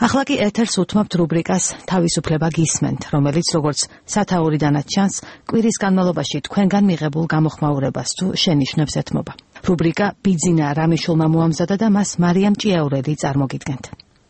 ახლა კი ეთერს უთმობთ რუბრიკას თავისუფლება გისმენთ, რომელიც როგორც სათაურიდანაც ჩანს, კვირის განმავლობაში თქვენგან მიღებულ გამოხმაურებას თუ შენიშვნებს ეთმობა. რუბრიკა ბიძინა რამიშულმა მოამზადა და მას მარიამ ჭიაურელი წარმოგიდგენთ.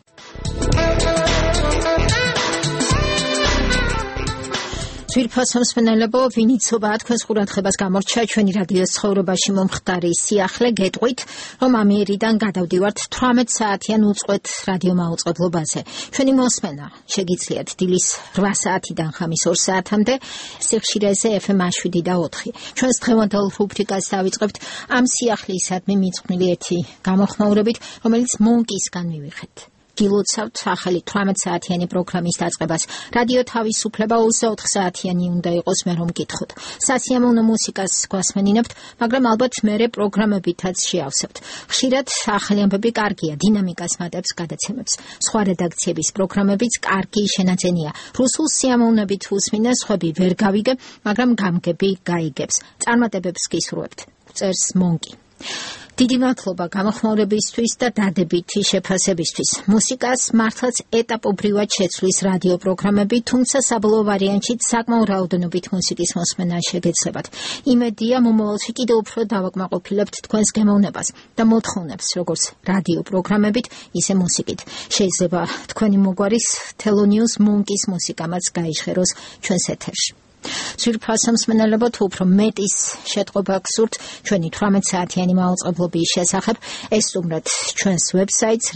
ძვირფასო მსმენელებო, ვინიცობა თქვენს ყურადღებას გამორჩა ჩვენი რადიოს ცხოვრებაში მომხდარი სიახლე გეტყვით, რომ ამიერიდან გადავდივართ 18 საათიან უწყვეტ რადიო მაუწყებლობაზე. ჩვენი მოსმენა შეგიძლიათ დილის 8 საათიდან ხამის 2 საათამდე სიხშირეზე FM 7 და 4. ჩვენს დღევანდელ რუბრიკას დავიწყებთ ამ სიახლეისადმი მიწყვნილი ერთი გამოხმაურებით, რომელიც მონკისგან მივიღეთ. გილოცავთ ახალი 18 საათიანი პროგრამის დაწყებას. რადიო თავისუფლება 24 საათიანი უნდა იყოს, მე რომ გითხოთ. სასიამოვნო მუსიკას გვასმენინებთ, მაგრამ ალბათ მერე პროგრამებითაც შეავსებთ. ხშირად ახალი ამბები კარგია, დინამიკას მატებს გადაცემებს. სხვა რედაქციების პროგრამებიც კარგი შენაძენია. რუსულ სიამოვნებით უსმინე, სხვები ვერ გავიგე, მაგრამ გამგები გაიგებს. წარმატებებს გისურვებთ. წერს მონკი. დიდი მადლობა გამოხმაურებისთვის და დადებითი შეფასებისთვის. მუსიკას მართლაც ეტაპობრივად შეცვლის რადიო პროგრამები, თუმცა საბოლოო ვარიანტში საკმაო რაოდენობით მუსიკის მოსმენა შეგეცლებათ. იმედია, მომავალში კიდევ უფრო დავაკმაყოფილებთ თქვენს გემოვნებას და მოთხოვნებს, როგორც რადიო პროგრამებით, ისე მუსიკით. შეიძლება თქვენი მოგვარის თელონიუს მონკის მუსიკამაც გაიჟღეროს ჩვენს ეთერში. ძვირფასო მსმენელებო, თუ უფრო მეტის შეტყობა გსურთ ჩვენი 18 საათიანი მაუწყებლობის შესახებ, ესტუმრეთ ჩვენს ვებსაიტს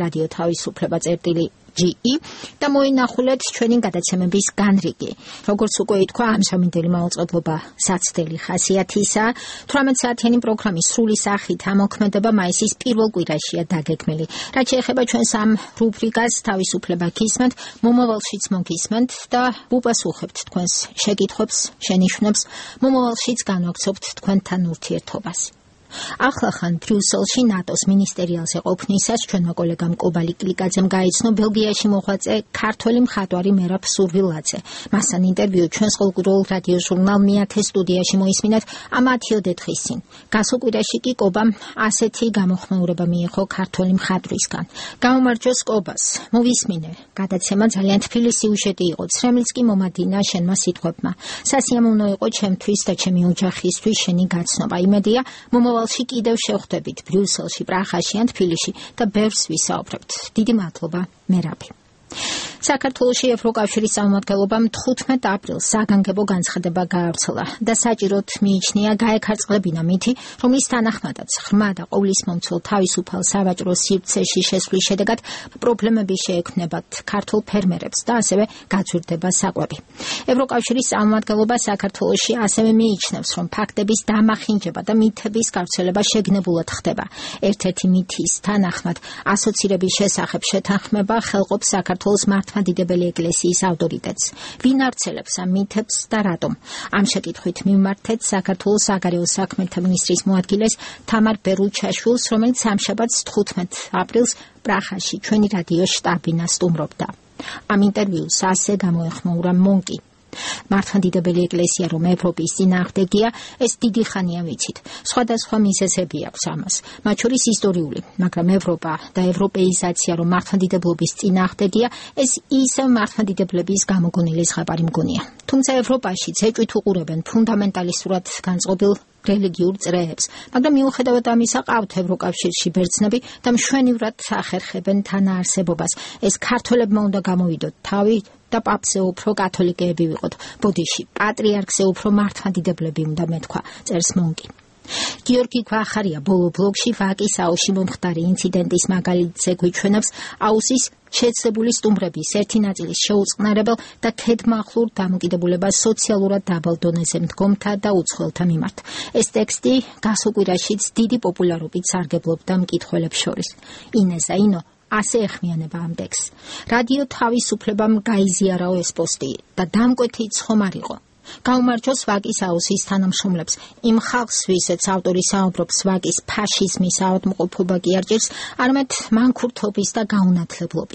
radio-tavisupleba.ge და მოინახულეთ ჩვენი გადაცემების განრიგი. როგორც უკვე ითქვა, ამჟამინდელი მაუწყებლობა საცდელი ხასიათისაა. 18 საათიანი პროგრამის სრული სახით ამოქმედება მაისის პირველ კვირაშია დაგეგმილი. რაც შეეხება ჩვენს ამ რუბრიკას თავისუფლება გისმენთ, მომავალშიც მოგისმენთ და უპასუხებთ თქვენს შეკითხვებს, შენიშვნებს, მომავალშიც განვაგრძობთ თქვენთან ურთიერთობას. ახლახან ბრიუსელში ნატოს მინისტერიალზე ყოფნისას ჩვენმა კოლეგამ კობალი კლიკაძემ გაიცნო ბელგიაში მოღვაწე ქართველი მხატვარი მერაბ სურვილაძე. მასთან ინტერვიუ ჩვენს ყოლგურულ რადიო ჟურნალ მეათე სტუდიაში მოისმინეთ ამ 10 დღის წინ. გასულ კვირაში კი კობამ ასეთი გამოხმაურება მიიღო ქართველი მხატვრისგან. გამომარჯოს კობას, მოვისმინე. გადაცემა ძალიან თბილი სიუჟეტი იყო, ცრემლიც კი მომადინა შენმა სიტყვებმა. სასიამოვნო იყო ჩემთვის და ჩემი ოჯახისთვის შენი გაცნობა. იმედია, მომავალში კიდევ შევხვდებით ბრიუსელში, პრაღაში ან თბილისში და ბევრს ვისაუბრებთ. დიდი მადლობა, მერაბი. საქართველოში ევროკავშირის წარმომადგენლობამ 15 აპრილს საგანგებო განცხადება გაავრცელა და საჭიროდ მიიჩნია გაეკარწყლებინა მითი, რომლის თანახმადაც ღრმა და ყოვლისმომცველ თავისუფალ სავაჭრო სივრცეში შესვლის შედეგად პრობლემები შეექმნებათ ქართულ ფერმერებს და ასევე გაძვირდება საკვები. ევროკავშირის წარმომადგენლობა საქართველოში ასევე მიიჩნევს, რომ ფაქტების დამახინჯება და მითების გავრცელება შეგნებულად ხდება. ერთ-ერთი მითის თანახმად ასოცირების შესახებ შეთანხმება ხელყოფს საქართველოს მართლმადიდებელი ეკლესიის ავტორიტეტს. ვინ ავრცელებს ამ მითებს და რატომ? ამ შეკითხვით მივმართეთ საქართველოს საგარეო საქმეთა მინისტრის მოადგილეს თამარ ბერუჩაშვილს, რომელიც სამშაბათს 15 აპრილს პრაღაში ჩვენი რადიოს შტაბ-ბინას სტუმრობდა. ამ ინტერვიუს ასე გამოეხმაურა მონკი. მართლმადიდებელი ეკლესია რომ ევროპის წინააღმდეგია, ეს დიდი ხანია ვიცით. სხვადასხვა მიზეზები აქვს ამას, მათ შორის ისტორიული, მაგრამ ევროპა და ევროპეიზაცია რომ მართლმადიდებლობის წინააღმდეგია, ეს ისევ მართლმადიდებლების გამოგონილი ზღაპარი მგონია. თუმცა ევროპაში ეჭვით უყურებენ ფუნდამენტალისტურად განწყობილ რელიგიურ წრეებს, მაგრამ მიუხედავად ამისა ყავთ ევროკავშირში ბერძნები და მშვენივრად ახერხებენ თანაარსებობას. ეს ქართველებმა უნდა გამოვიდოთ თავი და პაპზე უფრო კათოლიკეები ვიყოთ. ბოდიში, პატრიარქზე უფრო მართლმადიდებლები უნდა მეთქვა, წერს მონკი. გიორგი გვახარია ბოლო ბლოგში ვაკის აუზში მომხდარი ინციდენტის მაგალითზე გვიჩვენებს აუზის შეცდებული სტუმრების ერთი ნაწილის შეუწყნარებელ და ქედმაღლურ დამოკიდებულებას სოციალურად დაბალ დონეზე მდგომთა და უცხოელთა მიმართ. ეს ტექსტი გასულ კვირაშიც დიდი პოპულარობით სარგებლობდა მკითხველებს შორის. ინეზა ინო ასე ეხმიანება ამ ტექსტს. რადიო თავისუფლებამ გაიზიარაო ეს პოსტი და დამკვეთი ცხომარ იყო. გაუმარჯოს ვაკის აუზის თანამშრომლებს. იმ ხალხს, ვისაც ავტორი საუბრობს ვაკის ფაშიზმის ავადმყოფობა კი არ ჭირს, არამედ მანქურთობის და გაუნათლებლობის.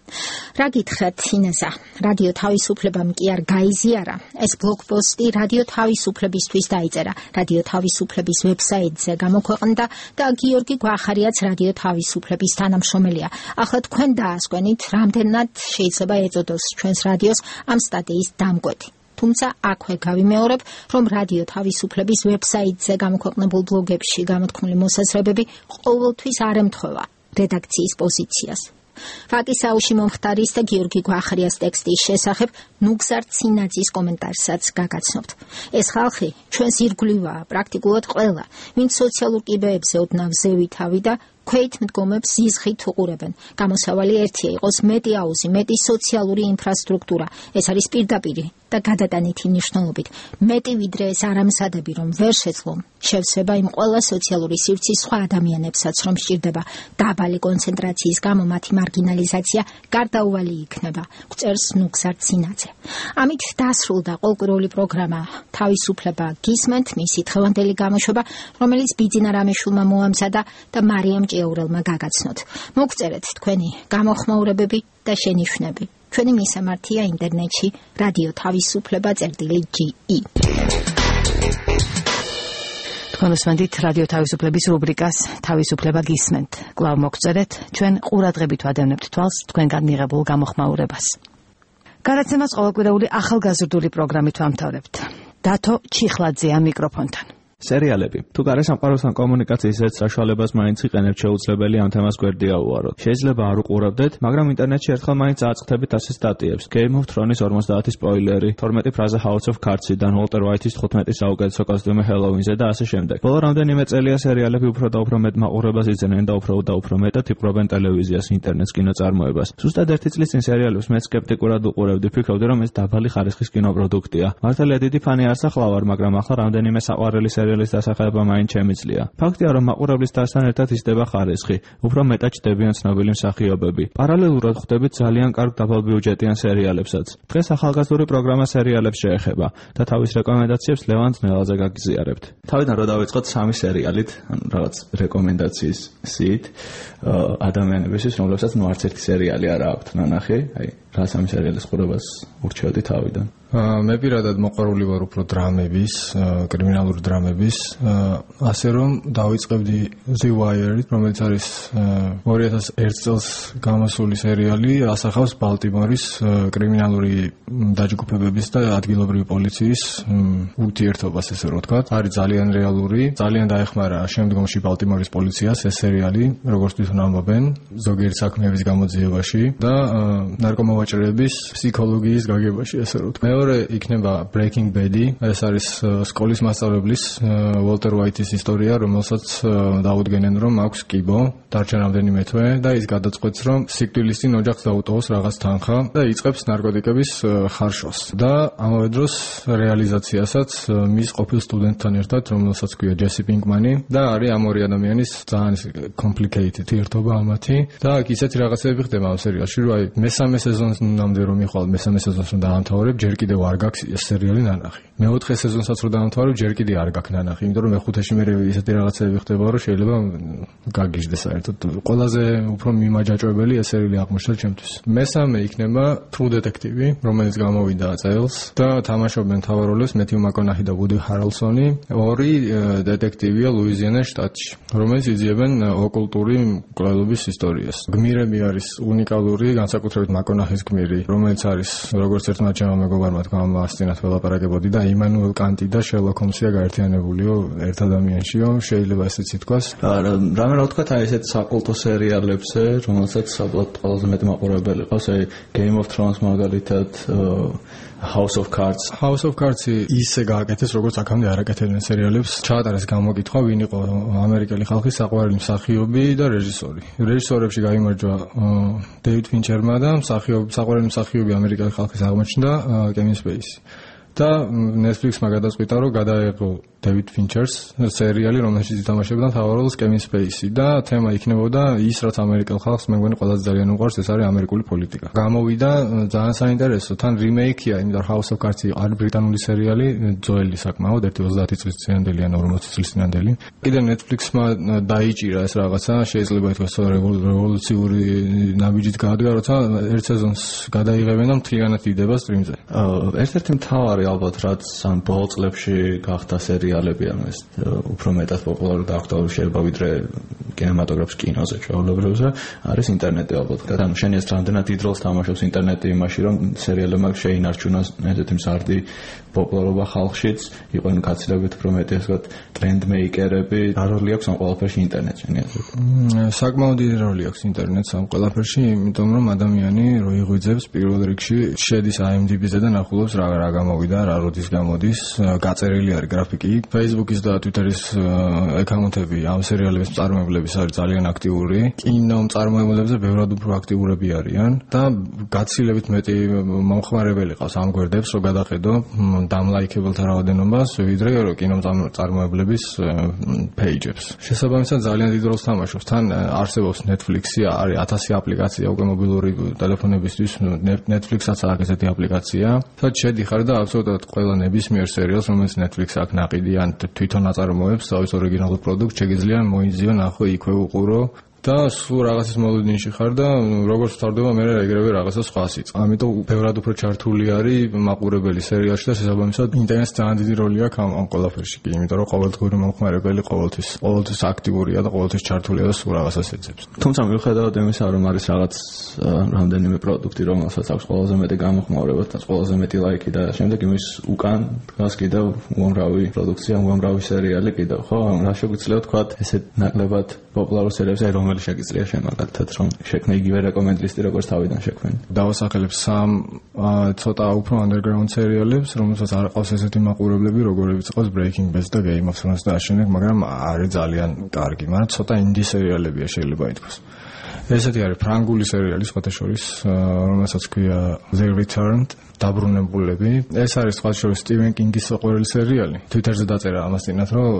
რა გითხრათ ინესა, რადიო თავისუფლებამ კი არ გაიზიარა. ეს ბლოგპოსტი რადიო თავისუფლებისთვის დაიწერა, რადიო თავისუფლების ვებსაიტზე გამოქვეყნდა და გიორგი გვახარიაც რადიო თავისუფლების თანამშრომელია. ახლა თქვენ დაასკვენით, რამდენად შეიძლება ეწოდოს ჩვენს რადიოს ამ სტატიის დამკვეთი. თუმცა აქვე გავიმეორებ, რომ რადიო თავისუფლების ვებსაიტზე გამოქვეყნებულ ბლოგებში გამოთქმული მოსაზრებები ყოველთვის არ ემთხვევა რედაქციის პოზიციას. ვაკისაუში მომხდარის და გიორგი გვახარიას ტექსტის შესახებ ნუგზარ ცინაძის კომენტარსაც გაგაცნობთ. ეს ხალხი ჩვენს ირგვლივაა, პრაქტიკულად ყველა, ვინც სოციალურ კიბეებზე ოდნავ ზევითავი და ქვეით მდგომებს ზიზღით უყურებენ. გამოსავალი ერთია, იყოს მეტი აუზი, მეტი სოციალური ინფრასტრუქტურა. ეს არის პირდაპირი და გადატანითი მნიშვნელობით. მეტი ვიდრე ეს არამზადები, რომ ვერ შეძლონ შევსება იმ ყველა სოციალური სივრცის სხვა ადამიანებსაც, რომ სჭირდება დაბალი კონცენტრაციის გამო მათი მარგინალიზაცია გარდაუვალი იქნება. გვწერს ნუგზარ ცინაძე. ამით დასრულდა ყოველკვირეული პროგრამა თავისუფლება გისმენთ, მისი დღევანდელი გამოშვება, რომელიც ბიძინა რამიშულმა მოამზადა და მარიამ ჭიაურელმა გაგაცნოთ. მოგწერეთ თქვენი გამოხმაურებები და შენიშვნები. ჩვენი მისამართია ინტერნეტში რადიო თავისუფლება.ge. თქვენ უსმენთ რადიო თავისუფლების რუბრიკას თავისუფლება გისმენთ. კვლავ მოგწერეთ, ჩვენ ყურადღებით ვადევნებთ თვალს თქვენგან მიღებულ გამოხმაურებას. გადაცემას ყოველკვირეული ახალგაზრდული პროგრამით ვამთავრებთ. დათო ჩიხლაძეა მიკროფონთან. სერიალები. თუ გარესამყაროსთან კომუნიკაციის ერთ საშუალებას მაინც იყენებთ, შეუძლებელი ამ თემას გვერდია უვაროთ. შეიძლება არ უყურებდეთ, მაგრამ ინტერნეტში ერთხელ მაინც აწყდებით ასე სტატიებს. Game of Thrones 50 სპოილერი, 12 ფრაზა House of Cards-დან, Walter White-ის 15 საუკეთესო კოსტიუმი Halloween-ზე და ასე შემდეგ. ბოლო რამდენიმე წელია სერიალები უფრო და უფრო მეტ მაყურებას იძენენ და უფრო მეტად იპყრობენ ტელევიზიას, ინტერნეტს, კინოწარმოებას. ზუსტად ერთი წლის წინ სერიალებს მე სკეპტიკურად უყურებდი, ფიქრობდი, რომ ეს დაბალი ხარისხის კინოპროდუქტია. მართალია დიდი ფანი არ სახლავარ, მაგრამ ახლა რამდენიმე საყვარელი სერიალის დასახელება მაინც შემიძლია. ფაქტია, რომ მაყურებლის დასთან ერთად იზრდება ხარისხი, უფრო მეტად ჩდებიან ცნობილი მსახიობები. პარალელურად ხვდებით ძალიან კარგ დაბალბიუჯეტიან სერიალებსაც. დღეს ახალგაზრდული პროგრამა სერიალებს შეეხება და თავის რეკომენდაციებს ლევან ძნელაძე გაგიზიარებთ. თავიდან რა დავიწყოთ 3 სერიალით, რაღაც რეკომენდაციის სიით ადამიანებისთვის, რომლებსაც არც ერთი სერიალი არ აქვთ ნანახი, რა 3 სერიალის ყურებას ურჩევდი თავიდან. მე პირადად მოყვარული ვარ უფრო დრამების, კრიმინალური დრამების, ასე რომ დავიწყებდი The Wire-ით, რომელიც არის 2001 წელს გამოსული სერიალი, ასახავს ბალტიმორის კრიმინალური დაჯგუფებების და ადგილობრივი პოლიციის ურთიერთობას, ესე რომ ვთქვათ. არის ძალიან რეალური, ძალიან დაეხმარა შემდგომში ბალტიმორის პოლიციას ეს სერიალი, როგორც თვითონ ამბობენ, ზოგიერთ საქმეების გამოძიებაში და ნარკომოვაჭრეების ფსიქოლოგიის გაგებაში, ესე რომ ვთქვათ. მეორე იქნება Breaking Bad-ი, ეს არის სკოლის მასწავლებლის Walter White-ის ისტორია, რომელსაც დაუდგენენ, რომ აქვს კიბო, დარჩა რამდენიმე თვე და ის გადაწყვეტს, რომ სიკვდილის წინ ოჯახს დაუტოვოს რაღაც თანხა და იწყებს ნარკოტიკების ხარშვას. და ამავე დროს რეალიზაციასაც მის ყოფილ სტუდენტთან ერთად, რომელსაც ქვია Jesse Pinkman-ი და არის ამ ორი ადამიანის ძალიან complicated ერთობა ამათი და აქ ისეთი რაღაცები ხდება ამ სერიალში, რომ აი მესამე სეზონამდე რომ მიხვალ, მესამე სეზონს რომ დაამთავრებ, ჯერ კიდევ არ გაქვს ეს სერიალი ნანახი. მეოთხე სეზონსაც რომ დაამთავრებ, ჯერ კიდევ არ გაქვს ნანახი, იმიტომ რომ მეხუთეში მე ისეთი რაღაცები ხდება, რომ შეიძლება გაგიჟდეს საერთოდ. ყველაზე უფრო მიმაჯაჭვებელი ეს სერიალი აღმოჩნდა ჩემთვის. მესამე იქნება True Detective, რომელიც გამოვიდა წელს და თამაშობენ მთავარ როლებს Matthew McConaughey და Woody Harrelson-ი, ორი დეტექტივია ლუიზიანას შტატში, რომელიც იძიებენ ოკულტური მკვლელობის ისტორიას. გმირები არის უნიკალური, განსაკუთრებით McConaughey-ის გმირი, რომელიც არის როგორც ერთმა ჩემმა მეგობარმა თქვა, მასწინათ ველაპარაკებოდი და იმანუელ კანტი და შერლოკ ჰოლმსია გაერთიანებულიო ერთ ადამიანშიო, შეიძლება ესეც ითქვას. რამე რა ვთქვათ, აი ესეთ საკულტო სერიალებზე, რომელსაც საბოლოოდ ყველაზე მეტი მაყურებელი ყავს, აი Game of Thrones მაგალითად, House of Cards. House of Cards-ი ისე გააკეთეს, როგორც აქამდე არ აკეთებდნენ სერიალებს. ჩაატარეს გამოკითხვა, ვინ იყო ამერიკელი ხალხის საყვარელი მსახიობი და რეჟისორი. რეჟისორებში გაიმარჯვა დეივიდ ფინჩერმა და საყვარელი მსახიობი ამერიკელი ხალხის აღმოჩნდა კევინ სპეისი. და Netflix-მა გადაწყვიტა, რომ გადაეღო David Fincher-ს სერიალი, რომელშიც ითამაშებდა მთავარ როლს Kevin Spacey და თემა იქნებოდა ის, რაც ამერიკელ ხალხს მე მგონი ყველაზე ძალიან უყვარს, ეს არის ამერიკული პოლიტიკა. გამოვიდა ძალიან საინტერესო, თან რიმეიქია, იმიტომ რომ House of Cards არის ბრიტანული სერიალი, ძველი საკმაოდ, 30 წლის წინანდელი ან 40 წლის წინანდელი. კიდე Netflix-მა დაიჭირა ეს რაღაცა, შეიძლება ითქვას რევოლუციური ნაბიჯით გაადგა, როცა ერთ სეზონს გადაიღებენ და მთლიანად იდება სტრიმზე. ერთ-ერთი მთავარი ალბათ რაც ამ ბოლო წლებში გახდა სერიალები, ამას უფრო მეტად პოპულარული და აქტუალური შეიძლება ვიდრე კინემატოგრაფს კინოზე ჩვეულებრივზე, არის ინტერნეტი ალბათ. ანუ შენ ეს რამდენად დიდ როლს თამაშობს ინტერნეტი იმაში, რომ სერიალებმა შეინარჩუნოს ესეთი მსარდი პოპულარობა ხალხშიც, იყვნენ გაცილებით უფრო მეტი ასე ვთქვათ ტრენდმეიკერები, რა როლი აქვს ამ ყველაფერში ინტერნეტში? საკმაოდ დიდი როლი აქვს ინტერნეტს ამ ყველაფერში, იმიტომ რომ ადამიანი რო იღვიძებს პირველ რიგში შედის IMDb-ზე და ნახულობს რა გამოვიდა, რა როდის გამოდის, გაწერილი არის გრაფიკი. Facebook-ის და Twitter-ის აკაუნტები ამ სერიალების მწარმოებლების არის ძალიან აქტიური. კინო მწარმოებლებზე ბევრად უფრო აქტიურები არიან და გაცილებით მეტი მომხმარებელი ყავს ამ გვერდებს, რომ გადახედო დამლაიქებელთა რაოდენობას, ვიდრე კინო მწარმოებლების page-ებს. შესაბამისად ძალიან დიდ როლს თამაშობს. თან არსებობს Netflix-ი, არის 1000 აპლიკაცია უკვე მობილური ტელეფონებისთვის, Netflix-აც აქვს ესეთი აპლიკაცია. სადაც შედიხარ და აბსოლუტურად ყველა ნებისმიერ სერიალს, რომელიც Netflix აქ ნაყიდი ან თვითონ აწარმოებს თავის ორიგინალურ პროდუქტს, შეგიძლია მოიძიო, ნახო, იქვე უყურო და სულ რაღაცის მოლოდინში ხარ და როგორც ვთარდება მე ეგრევე რაღაცა სხვასიც. ამიტომ ბევრად უფრო ჩართული არის მაყურებელი სერიალში და შესაბამისად ინტერნეტს ძალიან დიდი როლი აქვს ამ ყველაფერში კი, იმიტომ რომ ყოველდღიური მომხმარებელი ყოველთვის აქტიურია და ყოველთვის ჩართულია და სულ რაღაცას ეძებს. თუმცა მიუხედავად იმისა, რომ არის რაღაც რამდენიმე პროდუქტი, რომელსაც აქვს ყველაზე მეტი გამოხმაურება და ყველაზე მეტი ლაიქი და შემდეგ იმის უკან დგას კიდევ უამრავი პროდუქცია, უამრავი სერიალი კიდევ, ხო? რა შეგვიძლია თქვა ესეთ ნაკლებად პოპულარულ სერიალებს, რომელიც შეგიძლია შემოგაგთათ, რომ შექმნე იგივე რეკომენდლისტი, როგორც თავიდან შექმნი. დავასახელებ სამ ცოტა უფრო underground სერიალებს, რომელსაც არ ყავს ესეთი მაყურებლები, როგორიც ყავს Breaking Bad და Game of Thrones და ამავდროულად, მაგრამ არის ძალიან კარგი, მაგრამ ცოტა indie სერიალებია შეიძლება ითქვას. ესეთი არის ფრანგული სერიალი სხვათა შორის, რომელსაც ქვია The Returned, დაბრუნებულები. ეს არის სხვათა შორის Stephen King-ის საყვარელი სერიალი. Twitter-ზე დაწერა ამას წინათ, რომ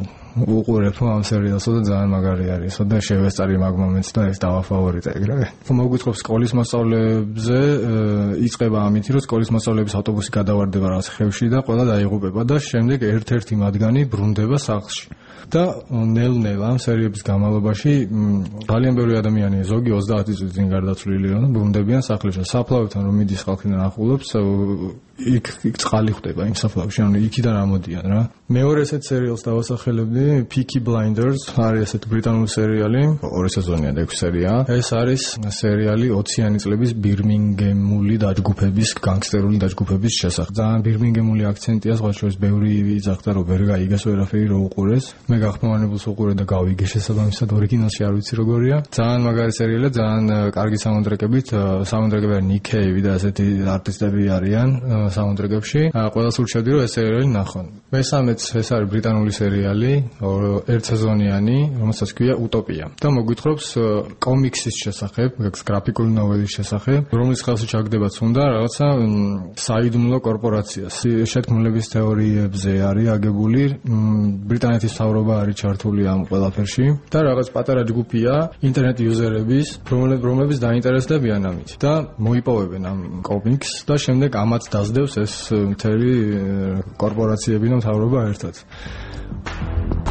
უყურებ ამ სერიალს და ძალიან მაგარი არის და შევესწარი მაგ მომენტს და ეს დავაფავორიტე ეგრევე. მოგვითხრობს სკოლის მასწავლებლებზე, იწყება ამით, რომ სკოლის მასწავლებლების ავტობუსი გადავარდება რაღაც ხევში და ყველა დაიღუპება და შემდეგ ერთ-ერთი მათგანი ბრუნდება სახლში. და ნელ-ნელა ამ სერიების განმავლობაში ძალიან ბევრი ადამიანი, ზოგი 30 წლის წინ გარდაცვლილი რომ ბრუნდებიან სახლებში. საფლავებთან რომ მიდის ხალხი და ნახულობს, იქ წყალი ხდება იმ საფლავში, ანუ იქიდან ამოდიან რა. მეორე ესეთ სერიალს დავასახელებდი, Peaky Blinders, არის ესეთი ბრიტანული სერიალი, 2 სეზონია და 6 სერია. ეს არის სერიალი 20-იანი წლების ბირმინგემული დაჯგუფების, განგსტერული დაჯგუფების შესახებ. ძალიან ბირმინგემული აქცენტია, სხვა შორის ბევრი იძახდა, რომ ვერ გაიგეს ვერაფერი რო უყურეს. მე გახმოვანებულს უყურე და გავიგე შესაბამისად ორიგინალში არ ვიცი როგორია. ძალიან მაგარი სერიალია, ძალიან კარგი საუნდტრეკებით, საუნდტრეკები Nick Cave და ასეთი არტისტები არიან საუნდტრეკებში. ყველას ურჩევდი რომ ეს სერიალი ნახონ. მესამეც ეს არის ბრიტანული სერიალი, 1 სეზონიანი, რომელსაც ქვია Utopia. და მოგვითხრობს კომიქსის შესახებ, გრაფიკული ნოველის შესახებ, რომლის ხელში ჩაგდებაც უნდა რაღაცა საიდუმლო კორპორაცია. შეთქმულების თეორიებზე არის აგებული, ბრიტანეთის მთავრობა არის ჩართული ამ ყველაფერში და რაღაც პატარა ჯგუფია ინტერნეტ იუზერების, რომლებიც დაინტერესდებიან ამით და მოიპოვებენ ამ კომიქსს და შემდეგ ამაც დაძდევს ეს მთელი კორპორაციები და მთავრობა ერთად.